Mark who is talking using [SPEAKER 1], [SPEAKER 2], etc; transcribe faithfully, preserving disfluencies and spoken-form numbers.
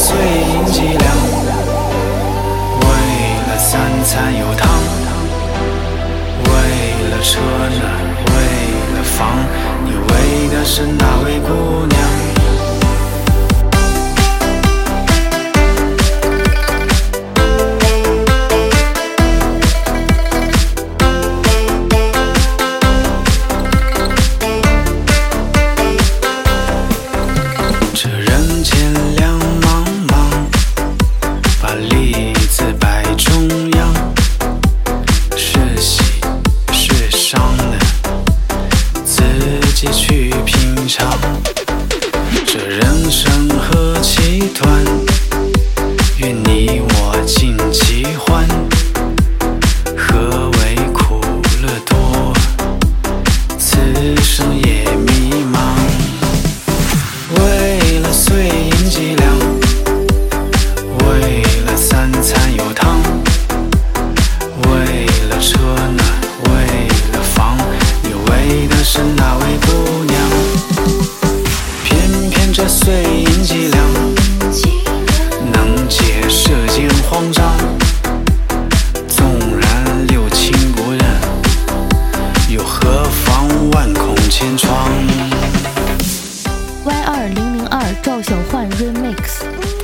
[SPEAKER 1] 碎银几两，为了三餐有汤，为了车呢，为了房，你为的是哪位姑娘？这人间两茫茫，把栗子摆中央，是喜是伤的自己去品尝。这人生何其短，愿你我尽其欢。何为苦乐多，此生也迷茫。为了碎银几两，为了三餐有汤，为了车呢，为了房，你为的是哪位姑娘？偏偏这碎银几两，能解世间慌张。纵然六亲不认，又何妨万孔千疮。
[SPEAKER 2] Y 二零零二赵小焕 Remix。